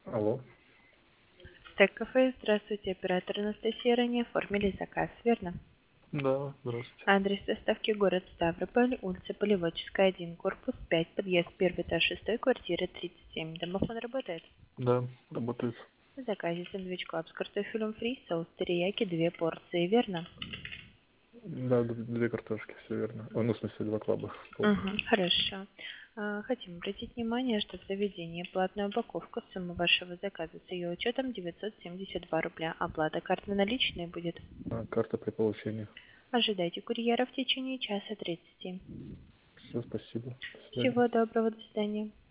Алло. Кафе, здравствуйте, оператор Анастасия, ранее оформили заказ, верно? Да, здравствуйте. Адрес доставки город Ставрополь, улица Полеводческая, 1, корпус 5, подъезд 1 этаж 6, квартира 37. Домофон работает? Да, работает. В заказе сэндвич клаб с картофелем фри, соус терияки, 2 порции, верно? Да, две картошки, все верно. Ну, в смысле, два клаба полных. Угу, хорошо. Хотим обратить внимание, что в заведении платная упаковка, сумма вашего заказа с ее учетом 972 рубля. Оплата карты наличной будет. Карта при получении. Ожидайте курьера в течение часа 30. Все, спасибо. До свидания. Всего доброго, до свидания.